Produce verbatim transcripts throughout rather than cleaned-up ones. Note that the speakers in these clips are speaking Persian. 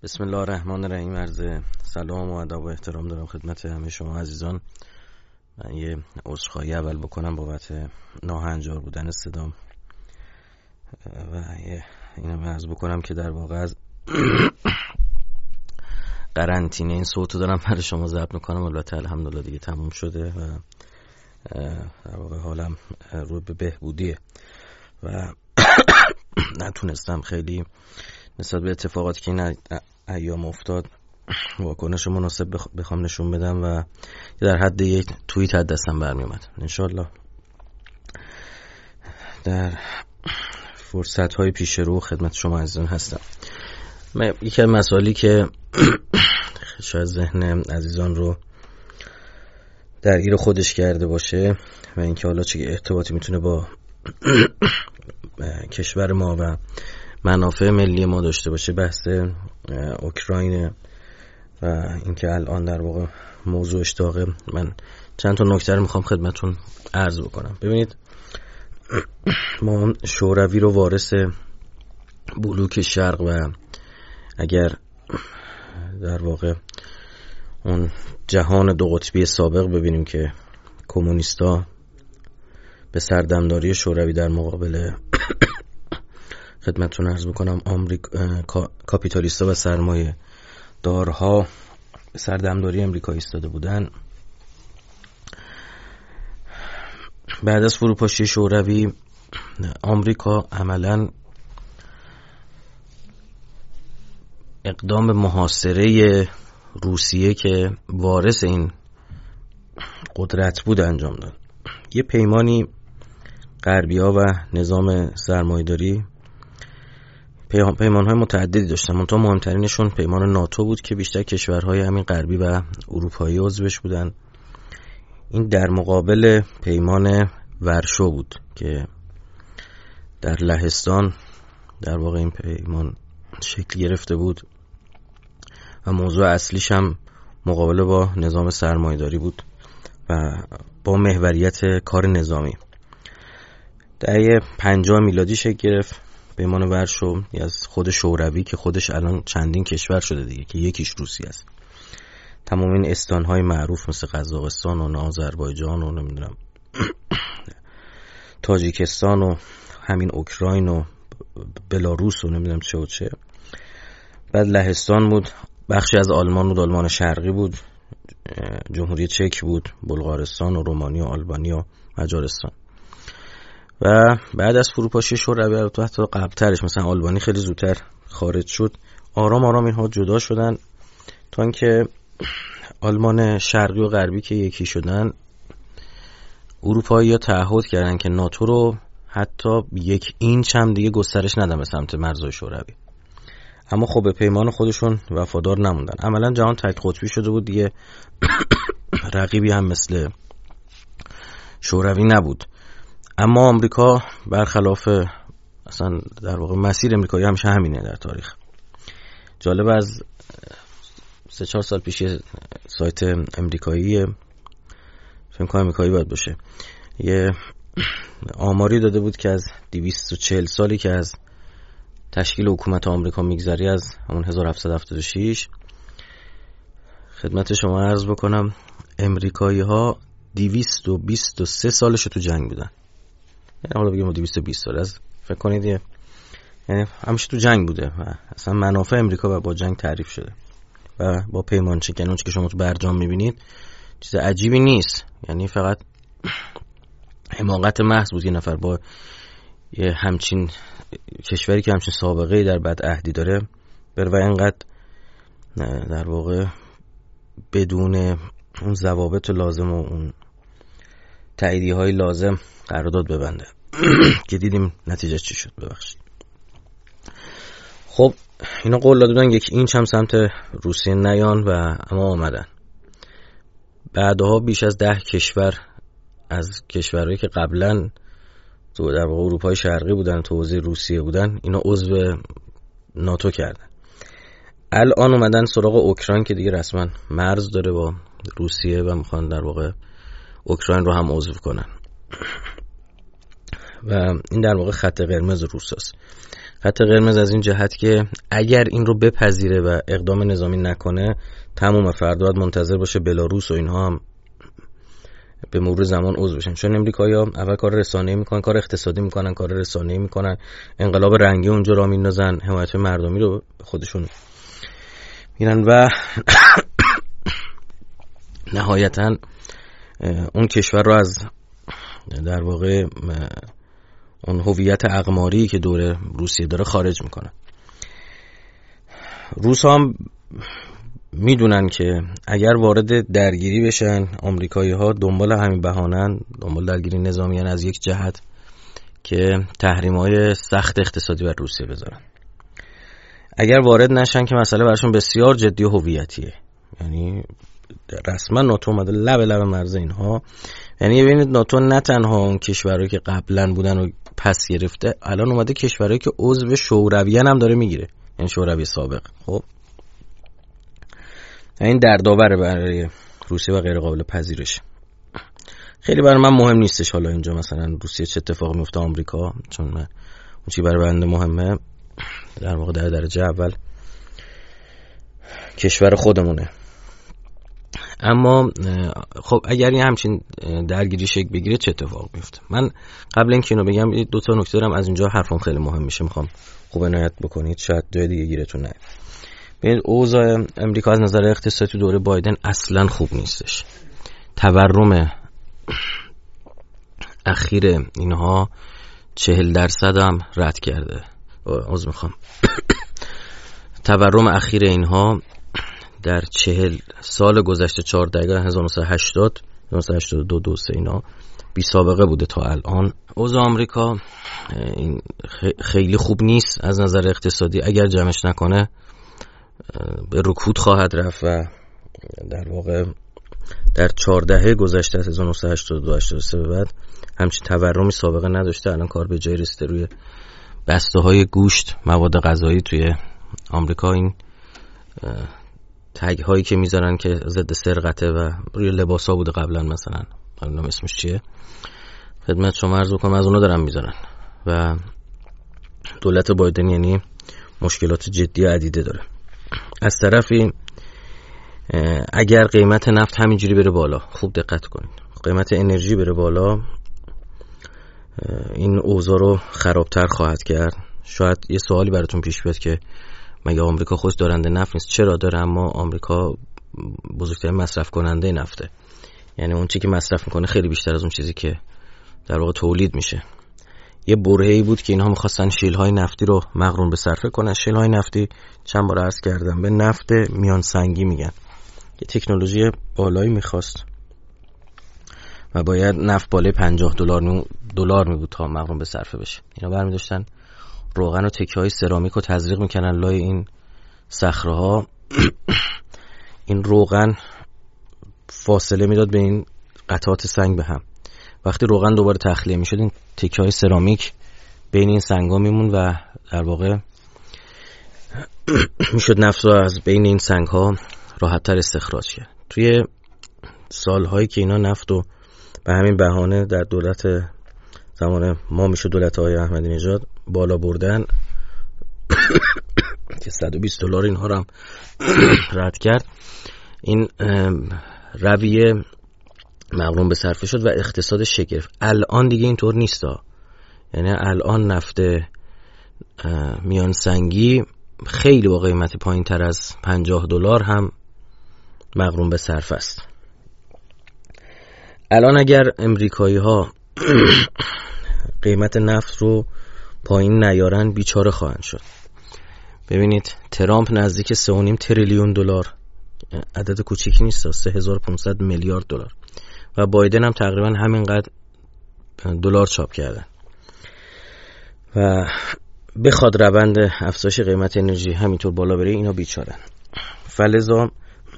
بسم الله الرحمن الرحیم. عرض سلام و ادب و احترام دارم خدمت همه شما عزیزان. من یه عذرخواهی اول بکنم بابت ناهنجار بودن صدام و یه اینم عرض بکنم که در واقع از قرنطینه این صوتو دارم برای شما ضبط میکنم. البته الحمدلله دیگه تموم شده و در واقع حالم رو به بهبودیه و نتونستم خیلی نسبت به اتفاقاتی که این ایام افتاد واکنش مناسب بخوام نشون بدم و در حد یک توییت از دستم برمی اومد. انشالله در فرصت های پیش رو خدمت شما عزیزان هستم. یکی از مسائلی که شاید ذهن عزیزان رو درگیر خودش کرده باشه و اینکه حالا چه ارتباطی میتونه با کشور ما و منافع ملی ما داشته باشه بحث اوکراین و اینکه الان در واقع موضوعش داغه. من چند تا نکته رو میخوام خدمتون عرض بکنم. ببینید، ما شوروی رو وارث بلوک شرق و اگر در واقع اون جهان دو قطبی سابق ببینیم که کمونیستا به سردمداری شوروی در مقابل خدمتتون عرض بکنم آمریکا کاپیتالیستا و سرمایه دارها به سردمداری امریکا ایستاده بودن، بعد از فروپاشی شوروی آمریکا عملاً اقدام محاصره روسیه که وارث این قدرت بود انجام داد. یه پیمانی غربی‌ها و نظام سرمایه‌داری پیمان‌های متعددی داشتن، منتها مهمترینشون پیمان ناتو بود که بیشتر کشورهای همین غربی و اروپایی عضوش بودن. این در مقابل پیمان ورشو بود که در لهستان در واقع این پیمان شکل گرفته بود و موضوع اصلیش هم مقابله با نظام سرمایه‌داری بود و با محوریت کار نظامی. دهه پنجاه میلادی شکل گرفت پیمان ورشو از خود شوروی که خودش الان چندین کشور شده دیگه که یکیش روسیه است. تمام این استان‌های معروف مثل قزاقستان و آذربایجان و نمیدونم تاجیکستان و همین اوکراین و بلاروس و نمیدونم چه و چه. بعد لهستان بود، بخشی از آلمان بود، آلمان شرقی بود، جمهوری چک بود، بلغارستان و رومانی و آلبانی و مجارستان. و بعد از فروپاشی شوروی تو حتی قبل‌ترش مثلا آلبانی خیلی زودتر خارج شد. آرام آرام اینها جدا شدن تا اینکه آلمان شرقی و غربی که یکی شدن، اروپایی‌ها تعهد کردن که ناتو رو حتی یک اینچ هم دیگه گسترش ندن به سمت مرزهای شوروی. اما خب به پیمان خودشون وفادار نموندن. عملا جهان تک قطبی شده بود دیگه، رقیبی هم مثل شوروی نبود. اما آمریکا برخلاف اصلا در واقع مسیر امریکایی همیشه همینه در تاریخ. جالب، از سه چهار سال پیش سایت امریکایی فکر کنم امریکایی باید باشه یه آماری داده بود که از دویست و چهل سالی که از تشکیل حکومت آمریکا میگذری، از همون هزار و هفتصد و هفتاد و شش خدمت شما عرض بکنم امریکایی ها دویست و بیست و سه سالش تو جنگ بودن. یعنی حالا بگیم دویست و بیست سال از فکر کنید یه یعنی همیشه تو جنگ بوده و اصلا منافع امریکا با جنگ تعریف شده و با پیمان شکنی اون که شما تو برجام میبینید چیز عجیبی نیست. یعنی فقط حماقت محض بود یه نفر با یه همچین کشوری که همچین سابقه در بدعهدی داره بر و اینقدر در واقع بدون اون ضوابط لازم و اون تاییدیه های لازم قرارداد ببنده که دیدیم نتیجه چی شد. ببخشید. خب اینا قول داده بودن یک اینچ هم سمت روسیه نیان و اما آمدن. بعدها بیش از ده کشور از کشورهایی که قبلا تو در واقع اروپای شرقی بودن تو حوزه روسیه بودن اینا عضو ناتو کردن. الان اومدن سراغ اوکراین که دیگه رسما مرز داره با روسیه و میخوان در واقع اوکراین رو هم عضو کنن و این در واقع خط قرمز روساست. خط قرمز از این جهت که اگر این رو بپذیره و اقدام نظامی نکنه تموم، فردا باید منتظر باشه بلاروس و اینها هم به مرور زمان عضو بشن. چون امریکایی‌ها اول کار رسانه‌ای میکنن، کار اقتصادی میکنن، کار رسانه‌ای میکنن، انقلاب رنگی اونجا را میندازن، حمایت مردمی رو خودشون میرن و نهایتاً اون کشور رو از در واقع اون هویت اقماری که دور روسیه داره خارج میکنن. روس هم میدونن که اگر وارد درگیری بشن، آمریکایی ها دنبال همین بهانن، دنبال درگیری نظامی هن از یک جهت که تحریم های سخت اقتصادی بر روسیه بذارن. اگر وارد نشن که مسئله براشون بسیار جدی و هویتیه، یعنی رسما ناتو اومده لب لب مرز اینها. یعنی ببینید ناتو نه تنها اون کشورهایی که قبلا بودن و پس گرفته، الان اومده کشورهایی که عضو شورویه هم داره میگیره، یعنی شوروی سابق. خب این دردآوره برای روسیه و غیر قابل پذیرش. خیلی برای من مهم نیستش حالا اینجا مثلا روسیه چه اتفاقی میفته، آمریکا، چون من اون چی برای بنده مهمه در واقع در درجه اول کشور خودمونه. اما خب اگر این همچین درگیری شکل بگیره چه اتفاق میفته؟ من قبل اینکه اینو بگم دو تا نکته دارم، از اینجا حرفم خیلی مهم میشه، میخوام خوب عنایت بکنید، شاید جای دیگه گیرتون نیاد. ببینید اوضاع امریکا از نظر اقتصادی دوره بایدن اصلا خوب نیستش. تورم اخیر اینها چهل درصد هم رد کرده. عذر میخوام تورم اخیر اینها در چهل سال گذشته، چهار دهه هزار و نهصد و هشتاد هزار و نهصد و هشتاد و دو دو سه اینا بی سابقه بوده تا الان. اوضاع آمریکا این خیلی خوب نیست از نظر اقتصادی. اگر جمعش نکنه به رکود خواهد رفت و در واقع در چهار دهه گذشته از هزار و نهصد و هشتاد و دو هشتاد و سه به بعد همچین تورمی سابقه نداشته. الان کار به جای رسیده روی بسته های گوشت، مواد غذایی توی آمریکا. این تگ هایی که میذارن که ضد سرقته و روی لباس ها بوده قبلا، مثلا نمیدونم اسمش چیه، خدمت شما عرض کنم از اونا دارن میذارن. و دولت بایدن یعنی مشکلات جدی عدیده داره. از طرفی اگر قیمت نفت همینجوری بره بالا، خوب دقت کنید، قیمت انرژی بره بالا، این اوضاع رو خرابتر خواهد کرد. شاید یه سوالی براتون پیش بیاد که مگه آمریکا خودش دارنده نفت نیست؟ چرا داره، اما آمریکا بزرگترین مصرف کننده نفته. یعنی اون چیزی که مصرف میکنه خیلی بیشتر از اون چیزی که در واقع تولید میشه. یه برهه‌ای بود که اینها میخواستن شیل‌های نفتی رو مقرون به صرفه کنن. شیل‌های نفتی چند بار عرض کردم به نفت میان سنگی میگن. یه تکنولوژی بالایی میخواست و باید نفت بالای پنجاه دلار دلار می بود تا مقرون به صرفه بشه. اینا برمی داشتن روغن و تکه‌های سرامیک رو تزریق میکنن لای این صخره‌ها. این روغن فاصله میداد بین قطعات سنگ به هم. وقتی روغن دوباره تخلیه میشد، این تکه‌های سرامیک بین این سنگ‌ها میمون و در واقع میشد نفت رو از بین این سنگ‌ها راحت‌تر استخراج کرد. توی سال‌هایی که اینا نفت رو به همین بهانه در دولت زمان ما میشه دولت های احمدی نژاد بالا بردن که صد و بیست دلار اینها رو هم رد کرد، این رویه مقرون به صرفه شد و اقتصاد شگرف. الان دیگه اینطور نیست ها. یعنی الان نفت میان سنگی خیلی با قیمت پایین تر از پنجاه دلار هم مقرون به صرفه است. الان اگر امریکایی ها قیمت نفت رو پایین نیارن بیچاره خواهند شد. ببینید ترامپ نزدیک سه و نیم تریلیون دلار، عدد کوچیکی نیست، سه هزار و پانصد میلیارد دلار، و بایدن هم تقریبا همینقدر دلار چاپ کردن و بخواد روند افزایش قیمت انرژی همینطور بالا بره، اینا بیچارن. فلذا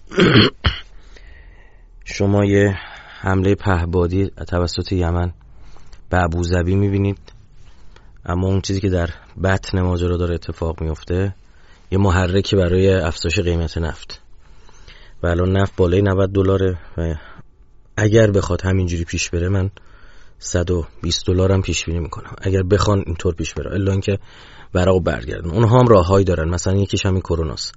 شما یه حمله پهپادی توسط یمن به ابوظبی میبینید، اما اون چیزی که در بطن ماجرا داره اتفاق میفته یه محرکی برای افزایش قیمت نفت. و الان نفت بالای نود دلاره و اگر بخواد همینجوری پیش بره من صد و بیست دلار هم پیش بینی میکنم، اگر بخوان اینطور پیش بره. الا اینکه ورقو برگردن. اونها هم راههایی دارن، مثلا یکیش همین کروناست.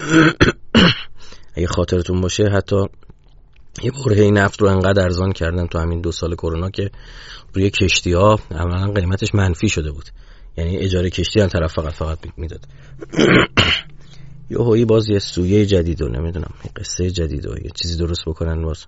اگه خاطرتون باشه حتی یه برهه نفت رو انقدر ارزان کردن تو همین دو سال کرونا که روی کشتی ها عملاً قیمتش منفی شده بود، یعنی اجاره کشتی هم طرف فقط فقط میداد. یه هایی باز یه سویه جدید و نمیدونم یه قصه جدید و یه چیزی درست بکنن باز.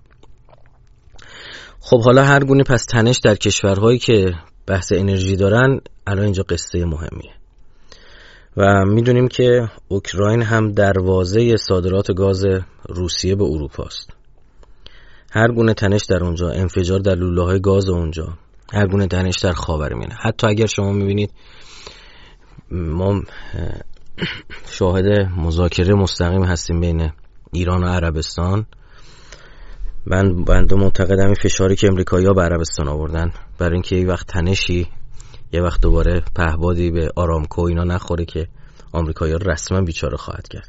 خب حالا هر گونه پس تنش در کشورهایی که بحث انرژی دارن الان اینجا قصه مهمیه و میدونیم که اوکراین هم دروازه صادرات گاز روسیه به اروپا است. هر گونه تنش در اونجا، انفجار در لوله‌های گاز اونجا، هر گونه تنش در خاورمیانه، حتی اگر شما میبینید ما شاهد مذاکره مستقیم هستیم بین ایران و عربستان، من بنده معتقدم این فشاری که امریکایی‌ها به عربستان آوردن برای اینکه یه وقت تنشی یه وقت دوباره پهبادی به آرامکو اینا نخوره که آمریکایی‌ها رسما بیچاره خواهد کرد.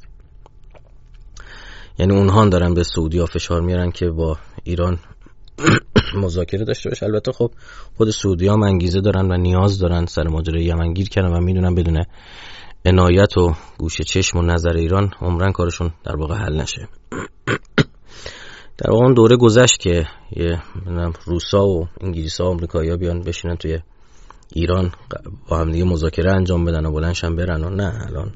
یعنی اونها دارن به سعودی‌ها فشار میارن که با ایران مذاکره داشته باشه. البته خب خود سعودی‌ها هم انگیزه دارن و نیاز دارن، سر ماجرای یمن گیر کردن و میدونن بدون عنایت و گوشه چشم و نظر ایران عمرن کارشون در واقع حل نشه. در واقع اون دوره گذشت که یه روسا و انگلیسا و آمریکایی‌ها بیان بشینن توی ایران با هم دیگه مذاکره انجام بدن و بلندشن برن و نه، الان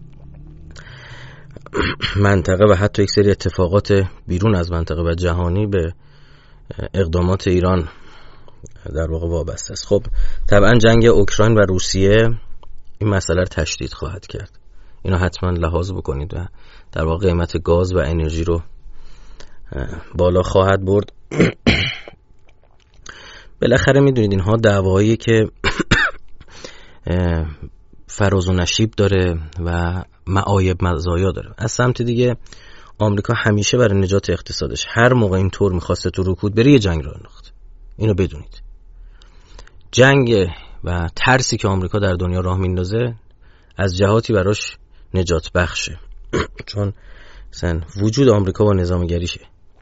منطقه و حتی یک سری اتفاقات بیرون از منطقه و جهانی به اقدامات ایران در واقع وابسته است. خب طبعا جنگ اوکراین و روسیه این مسئله رو تشدید خواهد کرد، اینو حتما لحاظ بکنید و در واقع قیمت گاز و انرژی رو بالا خواهد برد. بالاخره میدونید اینها دعوایی که فراز و نشیب داره و معایب مزایا داره. از سمت دیگه آمریکا همیشه برای نجات اقتصادش هر موقع اینطور میخواسته تو رکود بره یه جنگ راه انداخت. اینو بدونید. جنگ و ترسی که آمریکا در دنیا راه میندازه از جهاتی براش نجات بخشه، چون مثلا وجود آمریکا با نظامگریشه.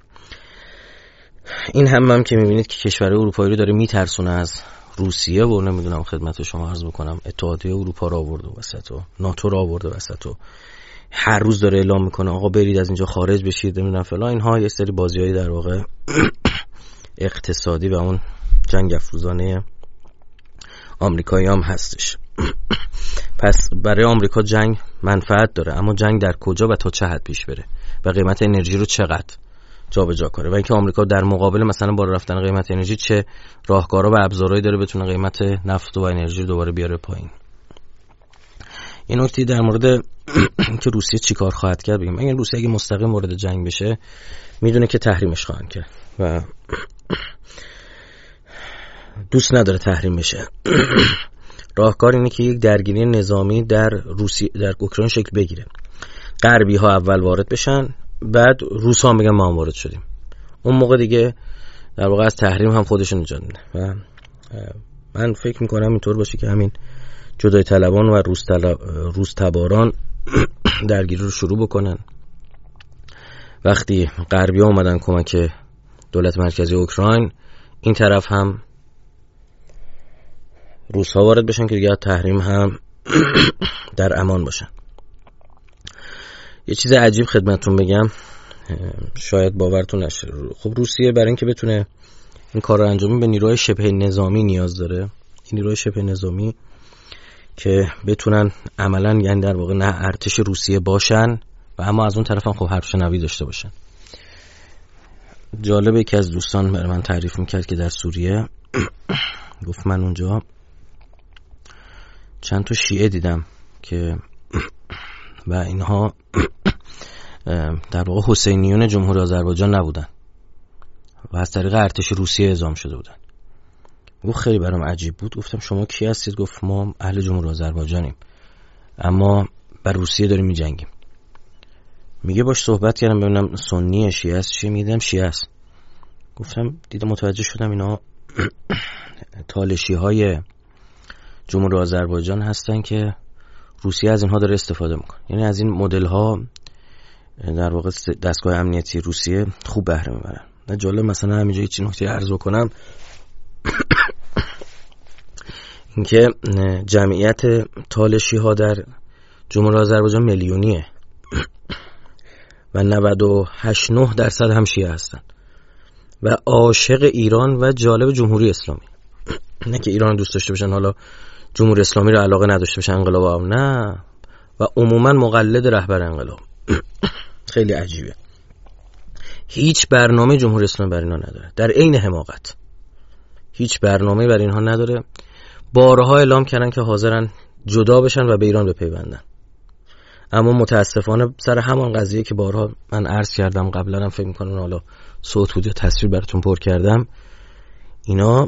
این هم هم که میبینید که کشور اروپایی رو داره میترسونه از روسیه و نمیدونم خدمت شما عرض بکنم اتحادیه اروپا رو آورده وسط و ناتو رو آورده وسط و هر روز داره اعلام میکنه آقا برید از اینجا خارج بشید نمیدونم فلان. اینها یه سری بازیایی در واقع اقتصادی و اون جنگ افروزانه آمریکایی هم هستش. پس برای آمریکا جنگ منفعت داره، اما جنگ در کجا و تا چه حد پیش بره و قیمت انرژی رو چقدر جابجا کنه و اینکه آمریکا در مقابل مثلا بالا رفتن قیمت انرژی چه راهکارها و ابزارهایی داره بتونه قیمت نفت و انرژی رو دوباره بیاره پایین. این نکته در مورد که روسیه چیکار خواهد کرد بگیم. اگه روسیه اگه مستقیم وارد جنگ بشه میدونه که تحریمش خواهند کرد و دوست نداره تحریم بشه. راهکار اینه که یک درگیری نظامی در روسیه در اوکراین شکل بگیره. غربی ها اول وارد بشن، بعد روس ها میگن ما هم وارد شدیم. اون موقع دیگه در واقع از تحریم هم خودشون نجات میده و من فکر میکنم اینطور باشه که همین جدای طلبان و روس, طلب... روس تباران درگیری رو شروع بکنن. وقتی غربی ها اومدن کمک دولت مرکزی اوکراین، این طرف هم روس ها وارد بشن که دیگه تحریم هم در امان باشن. یه چیز عجیب خدمتتون بگم، شاید باورتون نشه. خب روسیه برای اینکه بتونه این کار رو انجام بده به نیروهای شبه نظامی نیاز داره. این نیروهای شبه نظامی که بتونن عملاً یعنی در واقع نه ارتش روسیه باشن و اما از اون طرف هم خب حرب شنوی داشته باشن. جالبه که از دوستان برای من تعریف میکرد که در سوریه گفت من اونجا چند تا شیعه دیدم که و اینها در واقع حسینیون جمهوری آذربایجان نبودن و از طریق ارتش روسیه اعزام شده بودن. گفت خیلی برام عجیب بود. گفتم شما کی هستید؟ گفت ما اهل جمهوری آذربایجانیم اما بر روسیه داریم می‌جنگیم. میگه باش صحبت کردم ببینم سنی شیعه است چی؟ میدم شیعه است. گفتم دیدم متوجه شدم اینا تالشی‌های جمهوری آذربایجان هستن که روسیه از اینها داره استفاده میکنه. یعنی از این مدل ها در واقع دستگاه امنیتی روسیه خوب بهره میبرن. نه جالب مثلا همینجا هیچ نکته عرض کنم. اینکه جمعیت تالشی ها در جمهوری آذربایجان میلیونیه و نود و هشت نه درصد هم شیعه هستن و عاشق ایران و جالب جمهوری اسلامی. نه که ایران دوست داشته باشن حالا جمهوری اسلامی رو علاقه نداشته باشن انقلاب، نه، و عموما مقلد رهبر انقلاب. خیلی عجیبه. هیچ برنامه جمهوری اسلامی بر اینا نداره، در عین حماقت هیچ برنامه بر اینها نداره. بارها اعلام کردن که حاضرن جدا بشن و به ایران بپیوندن، اما متاسفانه سر همان قضیه که بارها من عرض کردم قبلا هم فکر میکنم حالا صوت بود یا تصویر براتون پر کردم، اینا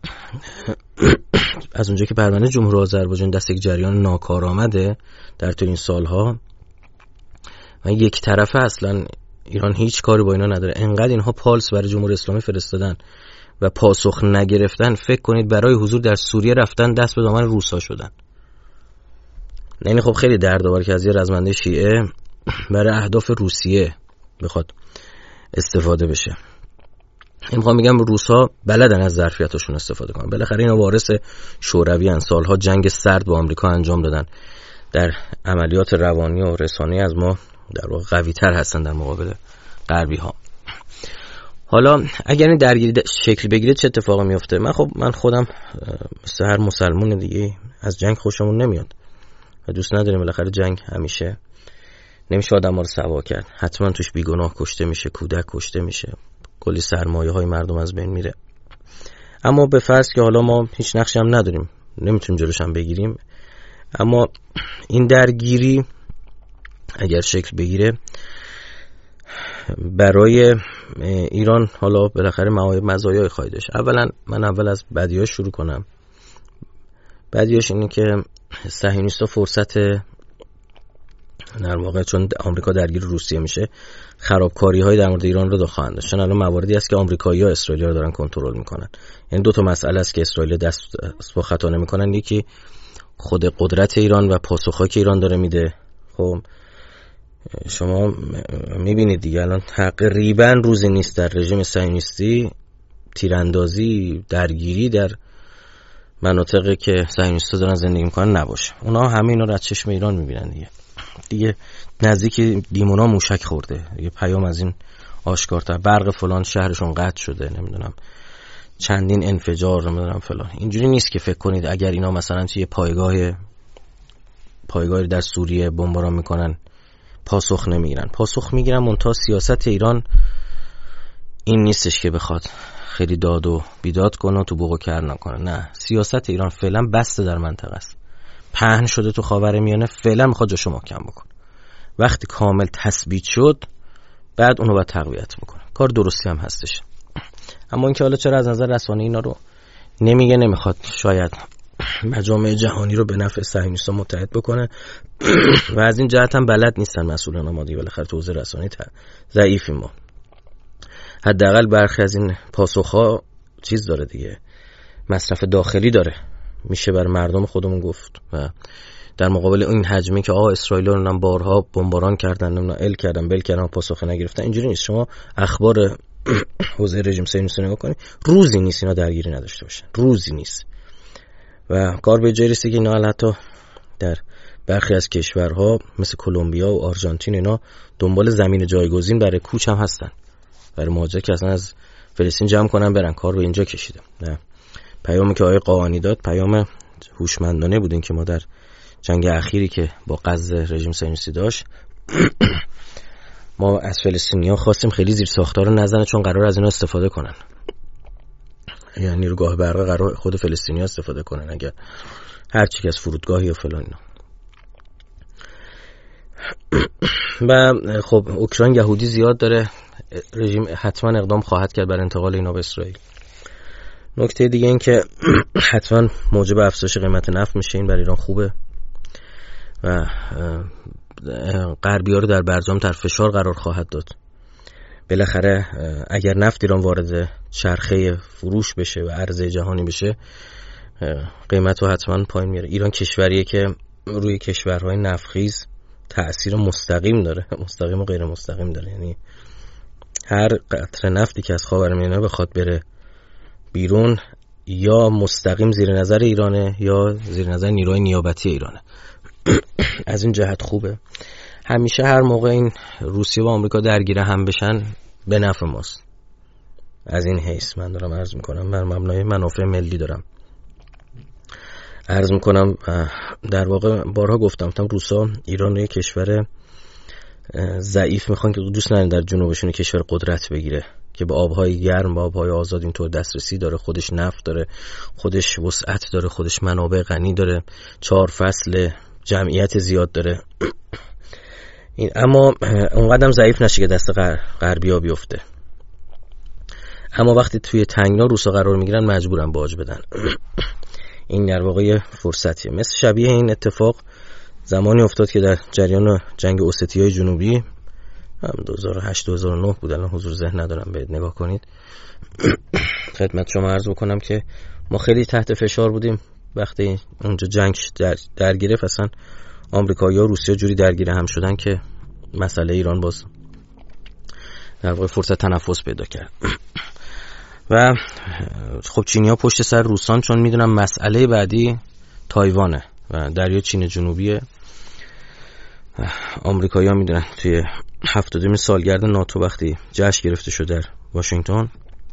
از اونجا که پرونده جمهوری آذربایجان دست یک جریان ناکارآمده در طول این سالها و یک طرفه، اصلا ایران هیچ کاری با اینا نداره، انقدر اینها پالس برای جمهوری اسلامی فرستادن و پاسخ نگرفتن، فکر کنید برای حضور در سوریه رفتن دست به دامن روسا شدن. یعنی خب خیلی دردآور که از یه رزمنده شیعه برای اهداف روسیه بخواد استفاده بشه. این میخوام بگم روسا بلدن از ظرفیتشون استفاده کنن. بالاخره اینا وارث شوروی ان، سالها جنگ سرد با آمریکا انجام دادن، در عملیات روانی و رسانه‌ای از ما در واقع قوی‌تر هستن در مقابل غربی ها. حالا اگر این درگیری شکل بگیره چه اتفاقی میفته؟ من خب من خودم مثل هر مسلمان دیگه از جنگ خوشمون نمیاد و دوست نداریم. بالاخره جنگ همیشه نمیشه آدم ها رو سوا کرد، حتما توش بیگناه کشته میشه، کودک کشته میشه، کلی سرمایه های مردم از بین میره. اما به فرض که حالا ما هیچ نقشی هم نداریم، نمیتونیم جلوش هم بگیریم، اما این درگیری اگر شکل بگیره برای ایران حالا بالاخره معایب مزایای خواهد داشت. اولا من اول از بدیاش شروع کنم. بدیاش اینه که صهیونیست‌ها فرصت در واقع چون آمریکا درگیر روسیه میشه خرابکاری‌های در مورد ایران رو دو خواهند داشت. چون الان مواردی است که آمریکایی‌ها اسرائیل رو دارن کنترل میکنن. یعنی دو تا مسئله است که اسرائیل دست با خطا نمیکنن، یکی خود قدرت ایران و پاسخی که ایران داره میده. خب شما میبینید دیگه الان تقریبا روزی نیست در رژیم صهیونیستی تیراندازی، درگیری در مناطقی که صهیونیست‌ها دارن زندگی میکنن نباشه. اونا همه اینا رو از چشم ایران میبینن دیگه. دیگه نزدیک لیمونا موشک خورده دیگه، پیام از این آشکارتر، برق فلان شهرشون قطع شده، نمیدونم چندین انفجار، نمیدونم فلان. اینجوری نیست که فکر کنید اگر اینا مثلا توی پایگاه پایگاهی در سوریه بمباران میکنن پاسخ نمیگیرن. پاسخ میگیرن، منتها سیاست ایران این نیستش که بخواد خیلی داد و بیداد کنه و تو بوق و کر نکنه. نه، سیاست ایران فعلا بسته در منطقه است، پهن شده تو خاورمیانه، فعلا میخواد جاشو محکم بکنه. وقتی کامل تثبیت شد بعد اونو باید تقویت بکنه. کار درستی هم هستش. اما اینکه حالا چرا از نظر رسانه اینا رو نمیگه، نمیخواد شاید مجامع جهانی رو به نفع صهیونیست‌ها متحد بکنه و از این جهت هم بلد نیستن مسئولان ما دیگه. بالاخره تو حوزه رسانه‌ای ضعیفیم ما. حداقل برخی از این پاسخ‌ها چیز داره دیگه، مصرف داخلی داره، میشه بر مردم خودمون گفت. و در مقابل این حجمی که آقا اسرائیل رو بارها بمباران کردن، نمیدونم ال کردن، بل کردن، پاسخ نگرفتن، اینجوری نیست. شما اخبار حوزه رژیم صهیونیستی نگاه کنید، روزی نیست اینا درگیری نداشته باشن، روزی نیست. و کار به جای رسید که اینا حتی در برخی از کشورها مثل کلمبیا و آرژانتین اینا دنبال زمین جایگزین برای کوچ هم هستن، برای مهاجرت که اصلا از فلسطین جمع کنن برن. کار به اینجا کشیده. نه، پیامی که آقای قاآنی داد پیام هوشمندانه بود، این که ما در جنگ اخیری که با غزه رژیم صهیونیستی داشت ما از فلسطینی‌ها خواستیم خیلی زیر ساختار رو نزنه، چون قرار از اینا استفاده کنن. یعنی نیروگاه برق قرار خود فلسطینی‌ها استفاده کنن اگر هر چی که از فرودگاهی و فلان اینا. و خب اوکراین یهودی زیاد داره، رژیم حتما اقدام خواهد کرد برای انتقال اینا به اسرائیل. نکته دیگه این که حتما موجب افزایش قیمت نفت میشه، این برای ایران خوبه و غربی‌ها رو در برجام تحت فشار قرار خواهد داد. بالاخره اگر نفت ایران وارد چرخه فروش بشه و عرضه جهانی بشه، قیمت رو حتما پایین میاره. ایران کشوریه که روی کشورهای نفتخیز تأثیر مستقیم داره، مستقیم و غیر مستقیم داره. یعنی هر قطره نفتی که از خاورمیانه بخواد بره بیرون، یا مستقیم زیر نظر ایرانه یا زیر نظر نیروهای نیابتی ایرانه. از این جهت خوبه. همیشه هر موقع این روسیه و آمریکا درگیر هم بشن به نفع ماست. از این حیث من دارم عرض میکنم، بر مبنای منافع ملی دارم عرض میکنم. در واقع بارها گفتم گفتم روسا ایران رو یک کشور ضعیف میخوان که دوست ندارن در جنوبشون کشور قدرت بگیره که به آبهای گرم، به آبهای آزاد اینطور دسترسی داره، خودش نفت داره، خودش وسعت داره، خودش منابع غنی داره، چهار فصل، جمعیت زیاد داره. این اما اونقدر ضعیف نشه که دست غربی‌ها بیفته. اما وقتی توی تنگنا روسا قرار میگیرن مجبورن باج بدن. این در واقع فرصتیه. مثل شبیه این اتفاق زمانی افتاد که در جریان جنگ اوستیای جنوبی دو هزار و هشت دو هزار و نه بود، الان حضور ذهن ندارم، برید نگاه کنید. خدمت شما عرض بکنم که ما خیلی تحت فشار بودیم وقتی اونجا جنگ در درگیره. اصلا آمریکایی‌ها و روسیه جوری درگیر هم شدن که مسئله ایران باز در واقع فرصت تنفس پیدا کرد. و خب چینی‌ها پشت سر روسان، چون میدونم مسئله بعدی تایوانه و دریا چین جنوبیه. آمریکایی‌ها میدونن توی هفتادمین سالگرد ناتو وقتی جشن گرفته شد در واشنگتن،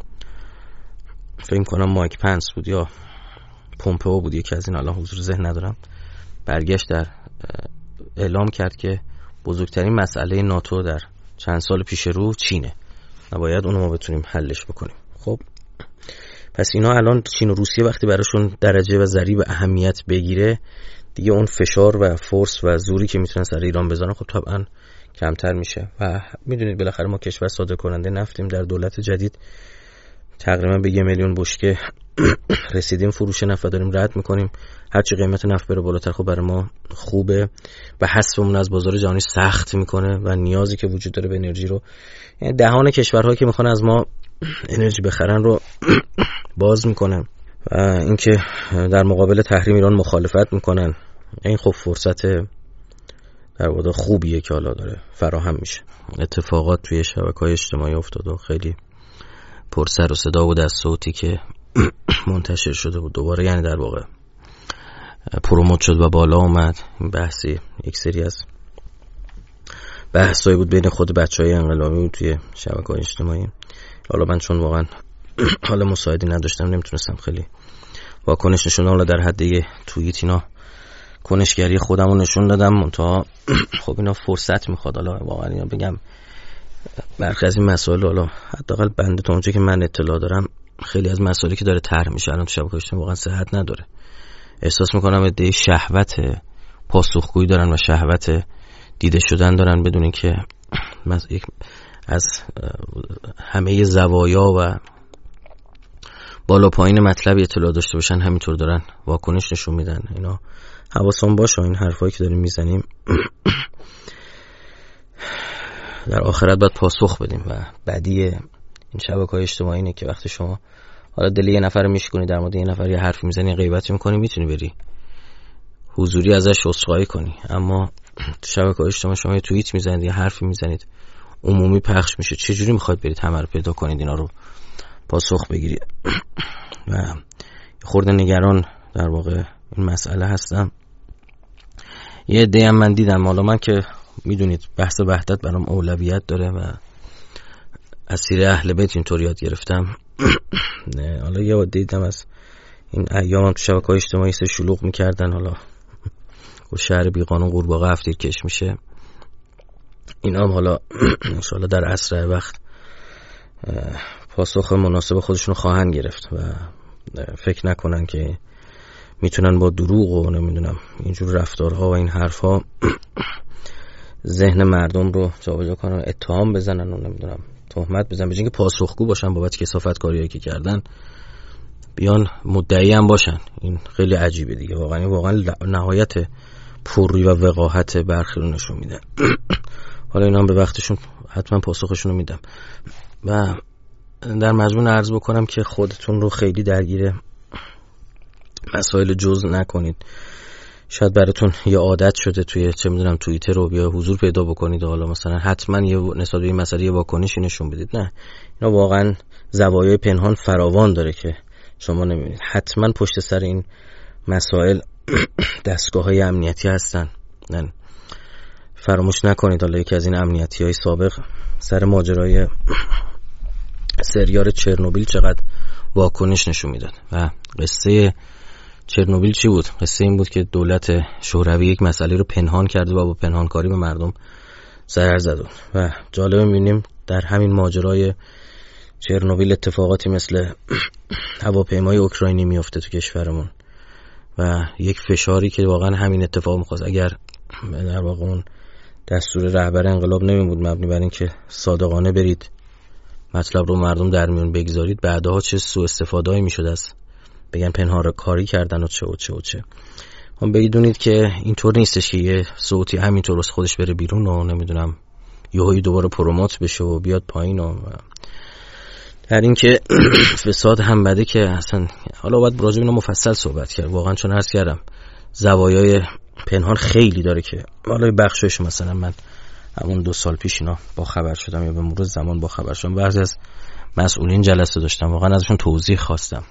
فکر کنم مایک پنس بود یا پومپئو بود، یکی از این، الان حضور ذهن ندارم، برگشت در اعلام کرد که بزرگترین مسئله ناتو در چند سال پیش رو چینه و باید اونو ما بتونیم حلش بکنیم. خب پس اینا الان چین و روسیه وقتی براشون درجه و ضریب اهمیت بگیره دیگه، اون فشار و فورس و زوری که میتونن سر ایران بزنن خب طبعا کمتر میشه. و میدونید بالاخره ما کشور صادر کننده نفتیم، در دولت جدید تقریبا به یه میلیون بشکه رسیدیم فروش نفت داریم رد میکنیم. هرچی قیمت نفت بره بالاتر خب برای ما خوبه و حذفمون از بازار جهانی سخت میکنه و نیازی که وجود داره به انرژی رو، یعنی دهان کشورهایی که میخوان از ما انرژی بخرن رو باز میکنه و اینکه در مقابل تحریم ایران مخالفت میکنن. این خب فرصت در واقع خوبیه که حالا داره فراهم میشه. اتفاقات توی شبکه‌های اجتماعی افتاد و خیلی پر سر و صدا بود از صوتی که منتشر شده بود دوباره، یعنی در واقع پروموت شد و بالا اومد. این بحثی یک سری از بحثایی بود بین خود بچهای انقلابی بود توی شبکه‌های اجتماعی. حالا من چون واقعا حالا مساعدی نداشتم نمیتونستم خیلی واکنش نشون بدم، حالا در حد یه توییت اینا کنشگری خودمو نشون دادم. منتها خب اینا فرصت میخواد، حالا واقعا اینا بگم برخی از این مسائل، حالا حداقل بنده تا اونجا که من اطلاع دارم خیلی از مسائلی که داره طرح میشه الان تو شبکه‌های اجتماعی واقعا صحت نداره. احساس میکنم ایده شهوت پاسخگویی دارن و شهوت دیده شدن دارن بدون اینکه از همه زوایا و بالا پایین مطلب اطلاع داشته باشن، همینطور دارن واکنش نشون میدن. اینا حواسون باشه، این حرفایی که داریم میزنیم در آخرت باید پاسخ بدیم. و بدی این شبکه‌های اجتماعی اینه که وقتی شما حالا دل یه نفر رو میشکنی، در مورد یه نفر یه حرفی میزنی، غیبتی میکنی، میتونی بری حضوری ازش عذرخواهی کنی. اما تو شبکه‌های اجتماعی شما یه توییت میزنید، یه حرفی میزنید، عمومی پخش میشه، چه جوری میخواید برید همه رو پیدا کنید اینا رو پاسخ بگیرید؟ و خورده نگران در واقع این مسئله هستم. یه عده هم من دیدم، حالا من که میدونید بحث وحدت برام اولویت داره و از سیر اهل بیت اینطور یاد گرفتم. حالا یه عده دیدم از این ایام هم تو شبکه‌های اجتماعی سه شلوغ میکردن، حالا شهر بیقانون قورباغه هفتیر کش میشه. اینا هم حالا انشاءالله در اسرع وقت پاسخ مناسب خودشون خواهند گرفت و فکر نکنن که میتونن با دروغ و نمیدونم اینجور رفتارها و این حرفها ذهن مردم رو جابجا کنن، اتهام بزنن و نمیدونم تهمت بزنن، به جای اینکه پاسخگو باشن بابت کثافتکاریایی که کردن بیان مدعی هم باشن. این خیلی عجیبه دیگه، واقعا واقعا نهایت پوری و وقاحت برخی رو نشون میده. حالا اینا هم به وقتشون حتما پاسخشون رو میدم. و در مجموع عرض بکنم که خودتون رو خیلی درگیر مسائل جزء نکنید. شاید براتون یه عادت شده توی چه میدونم توییتر رو بیا حضور پیدا بکنید و حالا مثلا حتما یه نسبت به این مسئله یه واکنشی نشون بدید. نه، اینا واقعا زوایای پنهان فراوان داره که شما نمیبینید. حتما پشت سر این مسائل دستگاه‌های امنیتی هستن. نه فراموش نکنید حالا یکی از این امنیتی‌های سابق سر ماجرای سریال چرنوبیل چقدر واکنش نشون میداد. و قصه چرنوبیل چی بود؟ قصه این بود که دولت شوروی یک مسئله رو پنهان کرده و با پنهانکاری به مردم ضرر زد. و جالب می‌بینیم در همین ماجرای چرنوبیل اتفاقاتی مثل هواپیمای اوکراینی میفته تو کشورمون و یک فشاری که واقعا همین اتفاق می‌خواست. اگر در واقع اون دستور رهبر انقلاب نمی بود مبنی بر این که صادقانه برید مطلب رو مردم در میون بگذارید، بعدها چه سوء استفاده‌ای میشد از بگن پنهان کاری کردن و چه و چه و چه. هم بدونید که اینطور نیستش که یه صوتی همینطور از خودش بره بیرون و نمیدونم یهویی دوباره پروموت بشه و بیاد پایین و در این که فساد هم بده که اصلا حالا باید راجع به اینا مفصل صحبت کرد واقعا، چون عرض کردم زوایای پنهان خیلی داره که حالا بخشش مثلا من همون دو سال پیش اینا با خبر شدم یا به مرور زمان با خبر شدم، بعضی از مسئولین جلسه داشتم واقعا ازشون توضیح خواستم.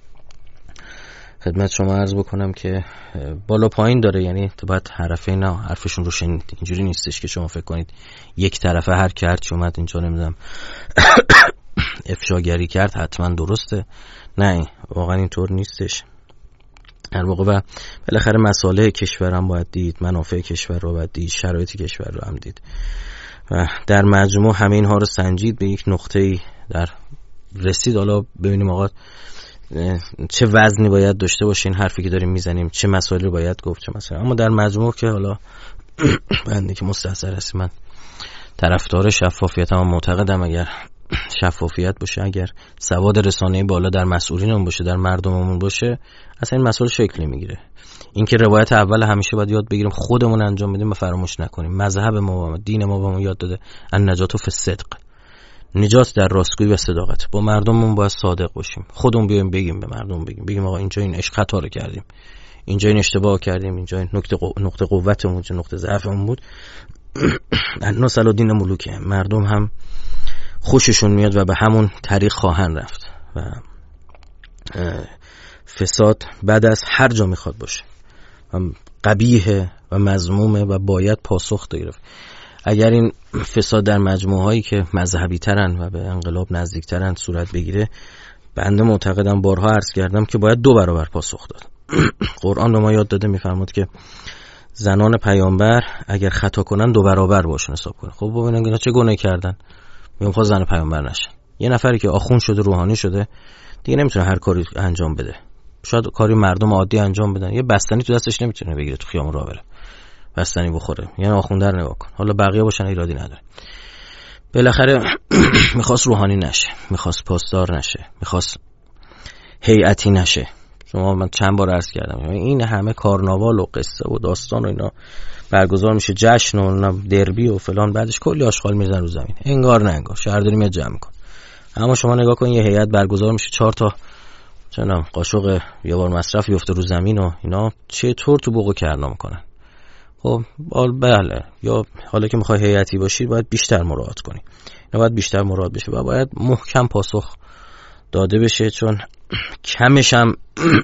خدمت شما عرض بکنم که بالا پایین داره، یعنی تو باید حرفه اینا حرفشون رو شنید. اینجوری نیستش که شما فکر کنید یک طرفه هر کی هرچی اومد اینجا نمیدونم افشاگری کرد حتما درسته. نه واقعا اینطور نیستش. در واقع و بالاخره مسائل کشور هم باید دید، منافع کشور رو باید دید، شرایط کشور رو هم دید و در مجموع همه اینها رو سنجید به یک نقطه‌ای در رسید. حالا ببینیم آقا چه وزنی باید داشته باشه این حرفی که داریم میزنیم، چه مسائلی رو باید گفت، چه مسائلی. اما در مجموع که حالا بنده که مستحضر هستم، من طرفدار شفافیت هم معتقدم اگر شفافیت باشه، اگر سواد رسانه‌ای بالا در مسئولینمون باشه، در مردممون باشه، اصلا این مسئله شکل نمیگیره. این که روایت اول همیشه باید یاد بگیریم خودمون انجام بدیم و فراموش نکنیم. مذهب ما و دین ما بهمون یاد داده ان نجات فی الصدق، نجات در راستگویی و صداقت. با مردممون باید صادق باشیم، خودمون بیایم بگیم به مردم، بگیم بگیم آقا اینجا این عشق خطا رو کردیم، اینجا این اشتباه کردیم، اینجا این نقطه قو... نقطه قوتمون چه نقطه ضعفمون بود. نسل الدین ملوکه، مردم هم خوششون میاد و به همون طریق خواهند رفت و فساد بعد از هر جا میخواد باشه قبیحه و مذمومه و باید پاسخ گرفت. اگر این فساد در مجموعه هایی که مذهبی ترن و به انقلاب نزدیک ترن صورت بگیره، بنده معتقدم بارها عرض کردم که باید دو برابر پاسخ داد. قرآن به ما یاد داده میفرماد که زنان پیامبر اگر خطا کنن دو برابر باشون حساب کنن. خب ببینن اینا چه گناهی کردن، میگم خود زن پیامبر نشن. یه نفری که آخوند شده روحانی شده دیگه نمیتونه هر کاری انجام بده، شاید کاری مردم عادی انجام بدن. یه بستنی تو دستش نمیتونه بگیره تو خیابون راه بره بستنی بخوره، یعنی آخوند در نگاه کن. حالا بقیه باشن ایرادی نداره. بالاخره میخواست روحانی نشه، میخواست پاسدار نشه، میخواست هیئتی نشه. شما من چند بار عرض کردم این همه کارناوال و قصه و داستان و اینا برگزار میشه، جشن و دربی و فلان، بعدش کلی آشغال میزنن رو زمین، انگار نه انگار شهرداری میاد جمع کن. اما شما نگاه کن یه هیئت برگزار میشه، چهار تا چنم قاشق یه بار مصرف میفته رو زمین و اینا، چطور تو بوق کرنا میکنن؟ خب بله، یا حالا که میخوای هیئتی باشی باید بیشتر مراعات کنی، اینا باید بیشتر مراعات بشه و باید محکم پاسخ داده بشه، چون کمش هم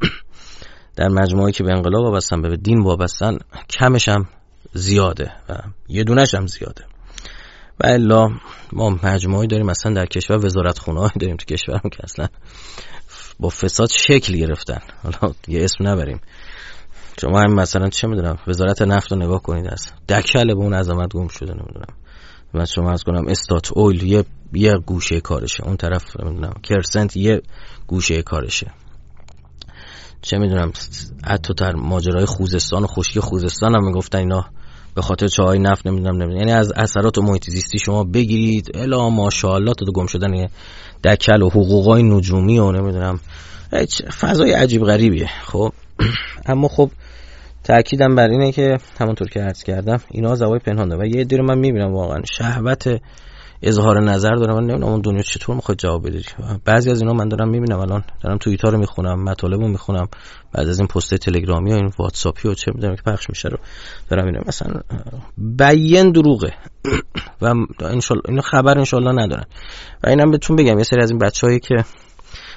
در مجموعه‌ای که به انقلاب وابستن، به دین وابستن، کمش هم زیاده و یه دونش هم زیاده. و الا ما مجموعه‌ای داریم مثلا در کشور، وزارتخونه‌ای داریم تو کشورم که اصلا با فساد شکل گرفتن. حالا یه اسم نبریم، شما هم مثلا چه میدونم وزارت نفت رو نگاه کنید، اصلا دکل به اون عظمت گم شده. نمیدونم من شما از کنم استات اویل یه یه گوشه کارشه، اون طرف نمیدونم کرسنت یه گوشه کارشه، چه میدونم حتی در ماجرای خوزستان و خشکی خوزستان هم میگفتن اینا به خاطر چاهای نفت نمیدونم نمیدونم یعنی از اثرات محیط زیستی شما بگیرید الا ماشاءالله تو گم شدن دکل و حقوقای نجومی و نمیدونم فضای عجیب غریبیه. خب اما خب تأکیدم بر اینه که همونطور که عرض کردم اینا زوای پنهان داره و یه عده رو من میبینم واقعا شهوت اظهار نظر دارم، من نمیدونم اون دنیا چطور میخواد جواب بده. بعضی از اینا من دارم میبینم، الان دارم توییتا رو میخونم، مطالبو میخونم، بعد از این پست تلگرامی و این واتساپی و چه میدونم که پخش میشه رو دارم میبینم، مثلا بیان دروغه و ان شاء الله اینو خبر ان شاء الله ندارن. و اینم بهتون بگم یه سری از این بچه‌هایی که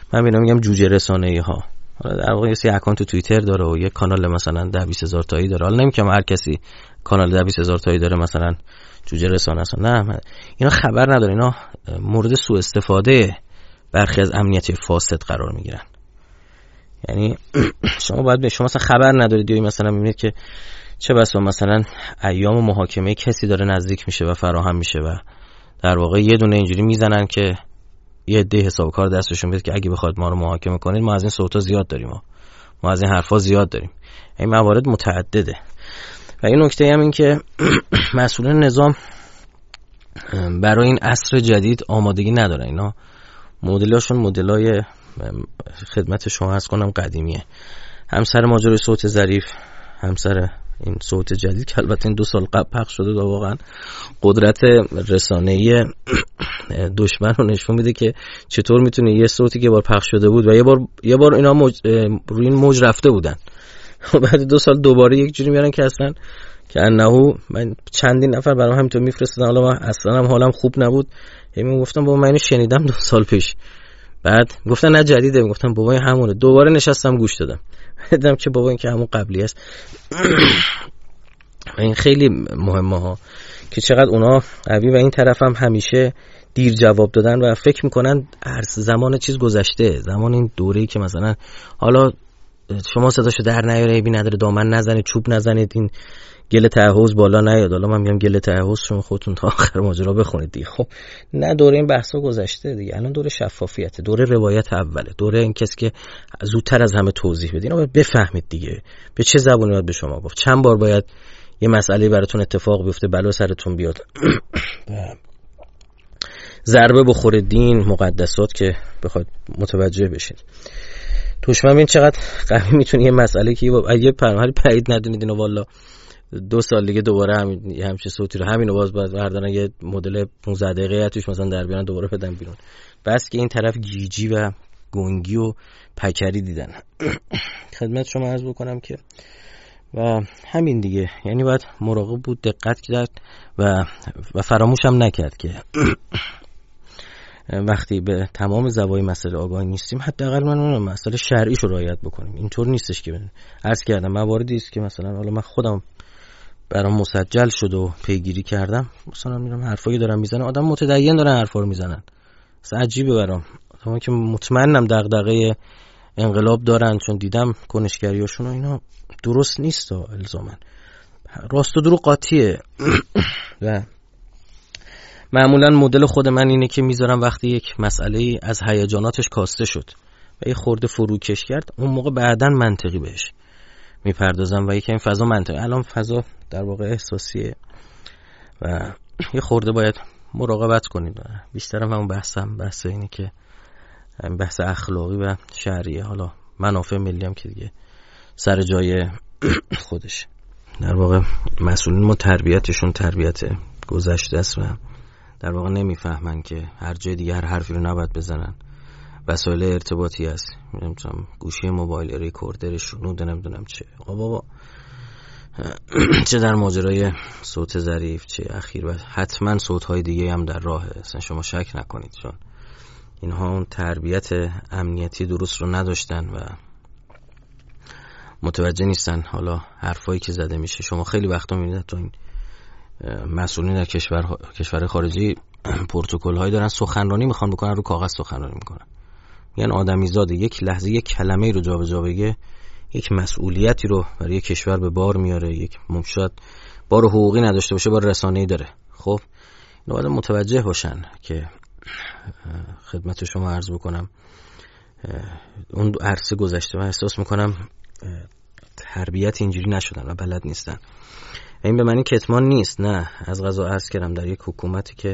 من میگم میگم جوجه رسانه‌ای ها. حالا در واقع یه اکانت توییتر داره و یه کانال مثلا ده بیست هزار تایی داره. حالا نمیگم هر کسی کانال ده بیست هزار تایی داره مثلا جوجه رسانه است. نه، اینا خبر نداره، اینا مورد سوء استفاده برخی از امنیتی فاسد قرار میگیرن. یعنی شما باید به شما مثلا خبر ندارید یا مثلا میبینید که چه بسا مثلا ایام محاکمه کسی داره نزدیک میشه و فراهم میشه و در واقع یه دونه اینجوری میزنن که یه عده حساب کار دستشون بیاد که اگه بخواید ما رو محاکمه کنید ما از این صوتا زیاد داریم، ما, ما از این حرفا زیاد داریم. این موارد متعدده. و این نکته هم این که مسئولین نظام برای این عصر جدید آمادگی ندارن. اینا مدلاشون مدلای خدمت شما عرض کنم قدیمیه. هم سر ماجرای صوت ظریف، هم سر این صوت جدید که البته این دو سال قبل پخش شده و واقعا قدرت رسانه‌ای دشمن رو نشون میده که چطور میتونه یه صوتی که بار پخش شده بود و یه بار یه بار اینا موج روی این موج رفته بودن و بعد دو سال دوباره یک جوری میارن که اصلا که انهو من چندین نفر برام همینطور میفرستادن. حالا من اصلا هم حالم خوب نبود، همین گفتم بابا من اینو شنیدم دو سال پیش. بعد گفتن نه جدیده، گفتم بابا این همونه. دوباره نشستم گوش دادم، دیدم که بابا این که همون قبلی است. این خیلی مهمه ها که چقدر اونا قوی و این طرف هم همیشه دیر جواب دادن و فکر میکنن عرض زمان چیز گذشته، زمان این دوره‌ای که مثلا حالا شما صداشو در نیاره، ایبی نداره، دامن نزنید، چوب نزنید، این گل تعهوز بالا نیاد. حالا من میگم گل تعهوز شما خودتون تا آخر ماجرا بخونید دیگه. خب نه، دوره این بحثا گذشته دیگه. الان دوره شفافیت، دوره روایت اوله، دوره این کسی که زودتر از همه توضیح بده. اینا باید بفهمید دیگه به چه زبونی باید به شما گفت، چند بار باید یه مسئله براتون اتفاق بیفته بلا سرتون بیاد ضربه بخوره دین مقدسات که بخواد متوجه بشین. دشمن ببین چقدر قوی میتونه یه مسئله که یه پرمحلی پعید ندونید اینو والا دو سال دیگه دوباره همین همچین صوتی رو همینو باز باز بردارن یه مدل پانزده دقیقه توش مثلا در بیان دوباره بدن بیرون. بس که این طرف گیجی و گنگی و پکری دیدن. خدمت شما عرض بکنم که و همین دیگه، یعنی باید مراقب بود، دقت کرد و و فراموش هم نکرد که وقتی به تمام زوایای مسئله آگاه نیستیم حداقل من مسئله شرعیشو رعایت بکنیم. اینطور نیستش که عرض کردم مواردی است که مثلا حالا من خودم برام مسجل شد و پیگیری کردم، مثلا میرم حرفایی دارم میزنن، آدم متدین دارن حرفا رو میزنن، اصلا عجیبه برام. من که مطمئنم دغدغه انقلاب دارن چون دیدم کنشگریاشون و اینا درست نیست الزاما، راست و دروغ قاطیه. و معمولا مدل خود من اینه که میذارم وقتی یک مسئله از هیجاناتش کاسته شد و یه خورده فروکش کرد، اون موقع بعداً منطقی بهش میپردازم و یکم فضا منطقی. الان فضا در واقع احساسیه و یه خورده باید مراقبت کنید. بیشتر هم اون بحثم بحث اینه که بحث اخلاقی و شرعیه. حالا منافع ملی هم که دیگه سر جای خودش. در واقع مسئولین ما تربیتشون تربیت گذشته است و در واقع نمیفهمن که هر جای دیگه هر حرفی رو نباید بزنن. وسایل ارتباطی هست، نمیدونم گوشی موبایل، ریکوردر، شنود، نمیدونم چه. آقا بابا چه در ماجرای صوت ظریف چه اخیر و حتما صوت‌های دیگه هم در راهه، اصلا شما شک نکنید، چون اینها اون تربیت امنیتی درست رو نداشتن و متوجه نیستن. حالا حرفایی که زده میشه شما خیلی وقتا میبینید تو این مسئولین در کشور کشور خارجی پروتکل هایی دارن، سخنرانی میخوان بکنن، رو کاغذ سخنرانی میکنن، یعنی آدمیزاده یک لحظه یک کلمه رو جابجا بگه یک مسئولیتی رو برای یک کشور به بار میاره، یک ممشاد بار حقوقی نداشته باشه، بار رسانه‌ای داره. خب اینو باید متوجه باشن که خدمت شما عرض بکنم اون عرصه گذشته و احساس میکنم تربیت اینجوری نشدن و بلد نیستن. این به معنی کتمان نیست، نه، از قضا عرض کردم در یک حکومتی که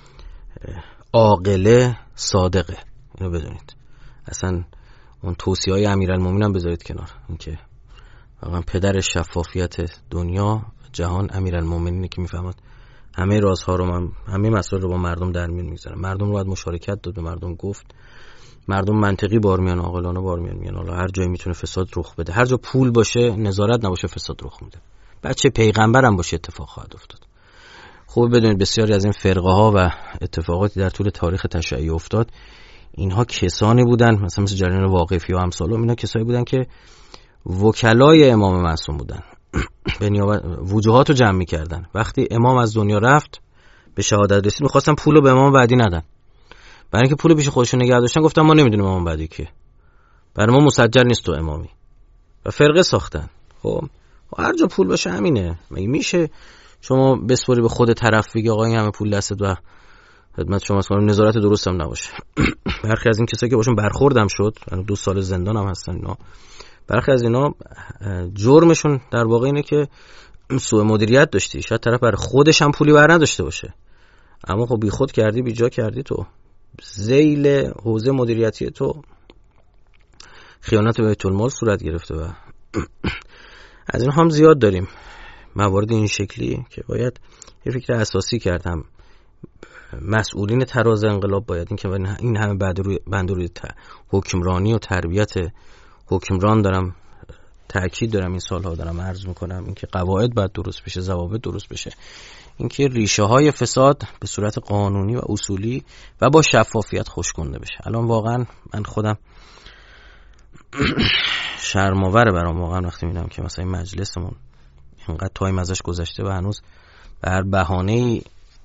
عاقله صادقه، اینو بدونید. اصلا اون توصیه‌های امیرالمومنین هم بذارید کنار، اینکه واقعا پدر شفافیت دنیا جهان امیرالمومنینه که میفهمد همه رازها رو، من همه مسائل رو با مردم در میون میذاره. مردم رو باید مشارکت داد، به مردم گفت، مردم منطقی بار میان، عاقلانه بار میان میان حالا هر جایی میتونه فساد رخ بده، هر جا پول باشه نظارت نباشه فساد رخ میده. بچه پیغمبرم باشه اتفاق خواهد افتاد. خوب بدونید بسیاری از این فرقه ها و اتفاقاتی در طول تاریخ تشیع افتاد، اینها کسانی بودن مثلا مثل جریان واقفی و امثالهم، اینا کسایی بودن که وکلای امام معصوم بودن. به نیابت وجوهات رو جمع می‌کردن. وقتی امام از دنیا رفت به شهادت رسید، می‌خواستن پولو به امام بعدی ندن. برای اینکه پولو پیش خودشون نگه داشتن، گفتن ما نمیدونیم امام بعدی کیه، برای ما مسجل نیست تو امامی، و فرقه ساختن. خب هر جا پول باشه همینه. مگه میشه شما بسپاری به خود طرف بگی آقا این همه پول دستت و خدمت شما اصلا نظارت درست هم نباشه؟ برخی از این کسایی که باشون برخوردم شد، دو سال زندان هم هستن اینا، برخی از اینا جرمشون در واقع اینه که سوء مدیریت داشتی. شاید طرف برای خودش هم پولی بر نداشته باشه، اما خب بی خود کردی، بی جا کردی، تو ذیل حوزه مدیریتی تو خیانت به بیت المال صورت گرفته. و از این هم زیاد داریم موارد این شکلی که باید یه فکر اساسی کردم. مسئولین تراز انقلاب باید این که این همه بعد روی بند روی حکمرانی و تربیت حکمران دارم تأکید دارم، این سالها دارم عرض میکنم، اینکه قواعد باید درست بشه، ضوابط درست بشه، اینکه ریشه های فساد به صورت قانونی و اصولی و با شفافیت خشکونده بشه. الان واقعا من خودم شرم‌آوره برام واقعا وقتی میبینم که مثلا این مجلسمون اینقدر تایم ازش گذشته و هنوز به هر بهانه‌ای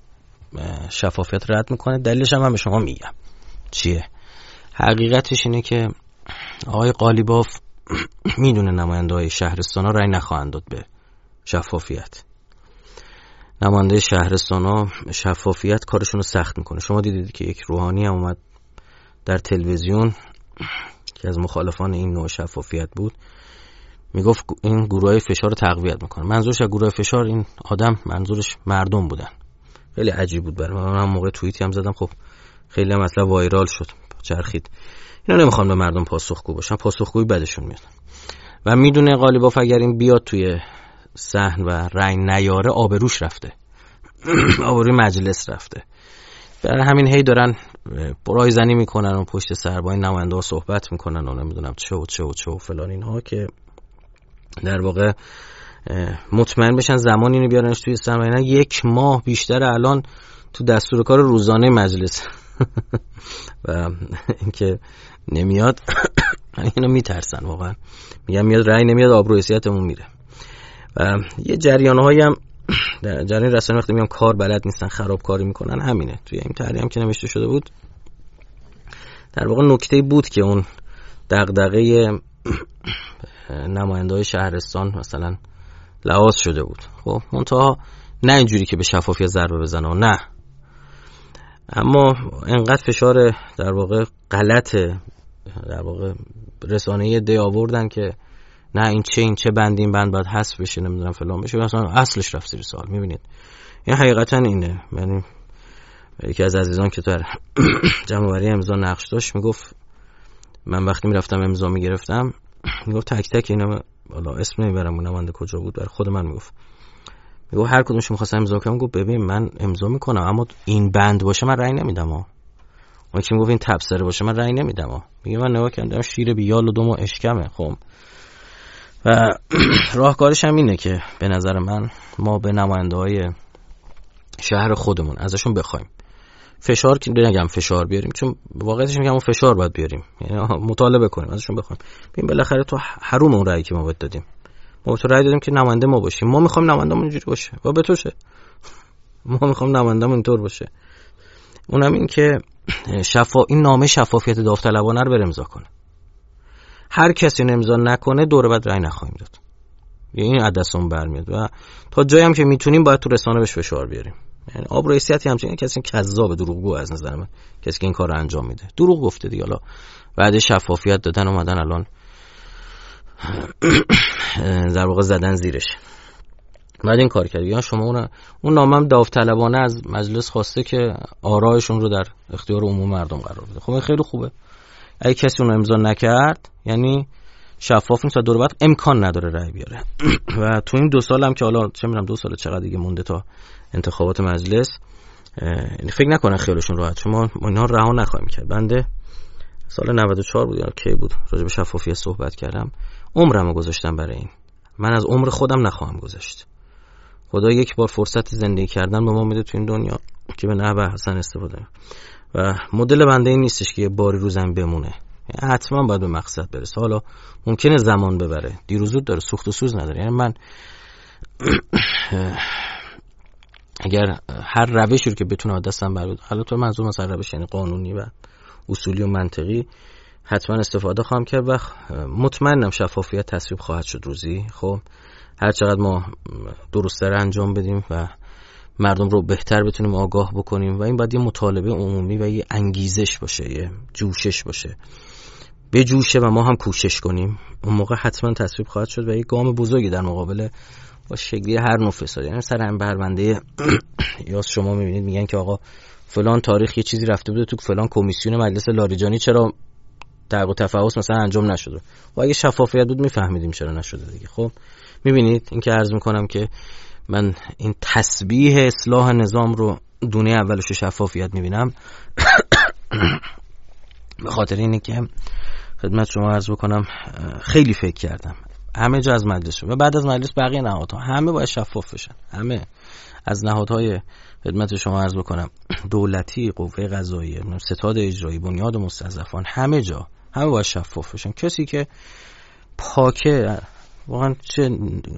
شفافیت رد میکنه. دلیلش هم من به شما میگم چیه. حقیقتش اینه که آقای قالیباف میدونه نماینده های شهرستان ها رای نخواهند داد به شفافیت. نماینده شهرستان ها شفافیت کارشون رو سخت میکنه. شما دیدید که یک روحانی هم اومد در تلویزیون که از مخالفان این نوع شفافیت بود، میگفت این گروه های فشار رو تقویت میکنه. منظورش از گروه فشار این آدم منظورش مردم بودن. خیلی عجیب بود برای من. من موقع توییتی هم زدم، خب خیلی هم اصلا وایرال شد، چرخید. اینا نمیخوان به مردم پاسخگو باشن، پاسخگویی بدشون میاد. و میدونه قالیباف اگر این بیاد توی صحن و رای نیاره آبروش رفته، آبروی مجلس رفته. برای همین هی دارن برای زنی میکنن و پشت سر با این نماینده ها صحبت میکنن و نمیدونم چه و چه و چه و فلان اینها، که در واقع مطمئن بشن زمان اینو بیارنش توی صحن. اینا یک ماه بیشتر الان تو دستور کار روزانه مجلس و اینکه نمیاد اینو میترسن واقعا، میگم میاد رأی نمیاد آبرو حیثیتمون میره. و یه جریان‌هایی هم در جریان رسانه وقتی میگم کار بلد نیستن، خرابکاری میکنن، همینه. توی این تحریم هم که نوشته شده بود در واقع نکته بود که اون دغدغه نماینده‌های شهرستان مثلا لحاظ شده بود. خب منتها نه اینجوری که به شفافیت ضربه بزنه، نه، اما انقدر فشار در واقع غلط در واقع رسانه‌ای دی آوردن که نه این چه این چه بند این بند باید حذف بشه، نمیدونم فلان بشه، مثلا اصلش رفت زیر سوال. میبینید این حقیقتا اینه. یعنی یکی از عزیزان که در جمع‌آوری امضا نقش داشت میگفت من وقتی میرفتم امضا میگرفتم، میگفت تک تک اینا، والا اسم نمیبرم اون نماینده کجا بود، برای خود من میگفت میگفت هر کدومش می‌خواستم امضا کنم، گفت ببین من امضا میکنم اما این بند باشه من رأی نمیدم ها. اون که میگفت این تبصره باشه من رأی نمیدم ها. میگه من نگاه کردم شیر بیال و دم و اشکمه. خب و راهکارش هم اینه که به نظر من ما به نماینده‌های شهر خودمون ازشون بخوایم فشار، که نگم فشار بیاریم، چون واقعیتش میگم اون فشار باید بیاریم، یعنی مطالبه کنیم ازشون بخوایم ببین بالاخره تو حروم اون رأیی که ما بهت دادیم، ما تو رأی دادیم که نماینده ما باشیم، ما میخوایم نماینده‌مون اینجوری باشه و به تو شه، ما میخوایم نماینده‌مون اینطور باشه. اونم این که شفا این نامه شفافیت داوطلبانه رو بر امضا کنه. هر کسی امضا نکنه دوره بعد رأی نخواهیم داد. این عدسمون برمیاد و تا جایی هم که میتونیم باید تو رسانه بهش فشار بیاریم. یعنی آبرو حیثیتی همچنین کسی کذاب دروغگو از نظر من، کسی که این کارو انجام میده دروغ گفته دیگه. حالا بعد شفافیت دادن اومدن الان در واقع زدن زیرش. بعد این کار کرد. یا شما اون اون نامم داوطلبانه از مجلس خواسته که آرایشون رو در اختیار عموم مردم قرار بده. خب خیلی خوبه. اگه کسی اون امضا نکرد یعنی شفاف نیست و دور بعد امکان نداره رأی بیاره. و تو این دو سال هم که حالا چه می‌دونم دو سال چقدر دیگه مونده تا انتخابات مجلس، یعنی فکر نکنن خیالشون راحت، شما اینا رها نخواهیم کرد. بنده سال نود و چهار بود یا کی بود راجع به شفافیت صحبت کردم، عمرمو گذاشتم برای این. من از عمر خودم نخواهم گذاشت. خدا یک بار فرصت زندگی کردن به ما میده تو این دنیا که به نحو حسن استفاده. و مدل بنده این نیستش که یه باری رو زمین بمونه، یعنی حتما باید به مقصد برسه. حالا ممکنه زمان ببره، دیر و زود داره، سوخت و سوز نداره. یعنی من اگر هر روشی رو که بتونه دستم بر بیاد، حالا تو منظور مثلا روش یعنی قانونی و اصولی و منطقی، حتما استفاده خواهم کرد و مطمئنم شفافیت تصویب خواهد شد روزی. خب هر چقدر ما درست‌تر انجام بدیم و مردم رو بهتر بتونیم آگاه بکنیم و این باید یه مطالبه عمومی و یه انگیزش باشه، یه جوشش باشه، به جوشه و ما هم کوشش کنیم، اون موقع حتما تصویب خواهد شد و یه گام بزرگی در مقابل با شکلی هر نوع فساد. یعنی سر هم بربنده یا شما میبینید میگن که آقا فلان تاریخ یه چیزی رفته بوده تو فلان کمیسیون مجلس لاریجانی، چرا تحقیق و تفحص مثلا انجام نشده؟ و اگه شفافیت بود میفهمیدیم چرا نشده دیگه. خب میبینید این که عرض میکنم که من این تسبیح اصلاح نظام رو دونه اولش شفافیت میبینم به خاطر اینه که خدمت شما عرض بکنم خیلی فکر کردم همه جا از مجلس و بعد از مجلس بقیه نهادها همه باید شفاف بشن، همه از نهادهای خدمت شما عرض بکنم دولتی، قوه قضاییه، ستاد اجرایی، بنیاد مستضعفان، همه جا همه باید شفاف بشن. کسی که پاکه واقعا چه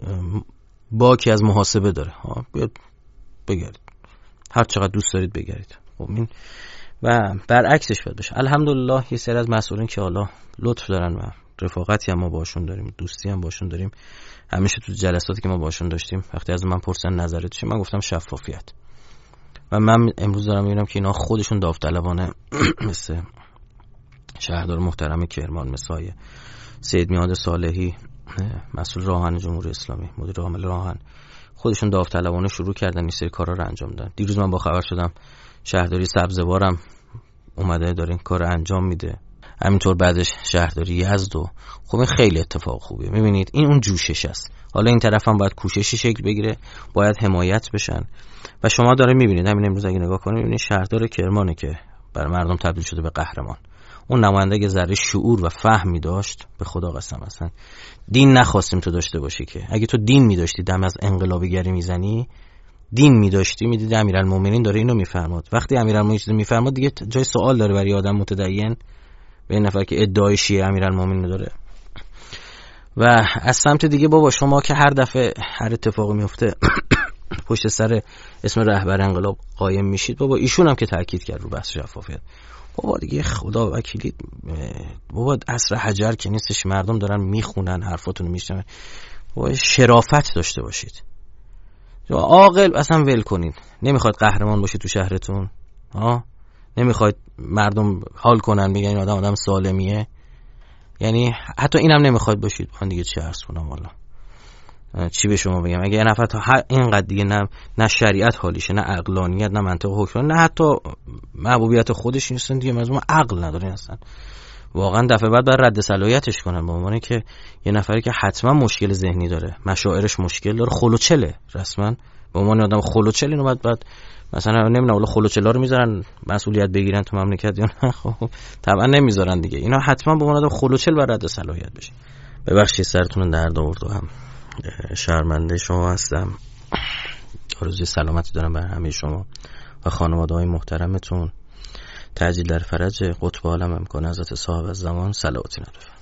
باکی از محاسبه داره ها بیاد بگردید، هر چقدر دوست دارید بگردید. خب این و برعکسش باید بشه. الحمدلله یه سری از مسئولین که حالا لطف دارن و رفاقتی هم ما باشون داریم، دوستی هم باشون داریم، همیشه تو جلساتی که ما باشون داشتیم وقتی از من پرسن نظرت چیه، من گفتم شفافیت. و من امروز دارم میبینم که اینا خودشون داوطلبانه مثل شهردار محترم کرمان، مثل سید میاد صالحی مسئول راهن جمهوری اسلامی، مدیر عامل راهن، خودشون داوطلبانه شروع کردن این سری کارا رو انجام دادن. دیروز من با خبر شدم شهرداری سبزوارم اومده داره این کار انجام میده، همینطور بعدش شهرداری یزد. و خب این خیلی اتفاق خوبیه. میبینید این اون جوشش است. حالا این طرف هم باید کوششی شکل بگیره، باید حمایت بشن. و شما داره میبینید همین امروز اگه نگاه کنید میبینید شهردار کرمانه که بر مردم تبدیل شده به قهرمان. اون نماینده که ذره شعور و فهمی داشت، به خدا قسم اصلا دین نخواستیم تو داشته باشی، که اگه تو دین می‌داشتی دم از انقلابیگری میزنی، دین می‌داشتی میدیدی امیرالمومنین داره اینو میفرماد. وقتی امیرالمومنین چیزی میفرماد دیگه جای سوال داره برای آدم متدین به این نفر که ادعای شیعه امیرالمومنین داره. و از سمت دیگه بابا شما که هر دفعه هر اتفاقی میفته پشت سر اسم رهبر انقلاب قایم میشید، بابا ایشون هم که تاکید کرد رو بحث شفافیت، بابا دیگه خدا وکیلی بابا عصر حجر که نیستش، مردم دارن میخونن حرفاتون رو میشنون، بابا شرافت داشته باشید. عاقل اصلا ول کنید. نمیخواد قهرمان باشید تو شهرتون؟ ها نمیخواد مردم حال کنن بگن این آدم آدم سالمیه؟ یعنی حتی اینم نمیخواد باشید. من دیگه چی عرض کنم والا، چی به شما بگم؟ اگه یه نفر تا اینقدر دیگه نه نه شریعت حالیشه، نه عقلانیت، نه منطق حکم، نه حتی محبوبیت خودش نیستن دیگه، مزمون عقل نداره اصلا. واقعا دفعه بعد باید رد صلاحیتش کنن، به عنوانی که یه نفری که حتما مشکل ذهنی داره، مشاعرش مشکل داره، خلوچله رسما، به عنوان آدم خلوچل اینو بعد بعد مثلا نمیدونم ولی خلوچلا رو میذارن مسئولیت بگیرن تو مملکت یا نه؟ خب طبعا نمیذارن دیگه. اینا حتما به عنوان آدم خلوچل باید رد صلاحیت بشه. ببخشید سرتون درد آورد و هم شرمنده شما هستم. آرزوی سلامتی دارم بر همه شما و خانواده‌های محترمتون. تعجیل در فرج قطب عالم امکان حضرت صاحب الزمان صلواتی نداره.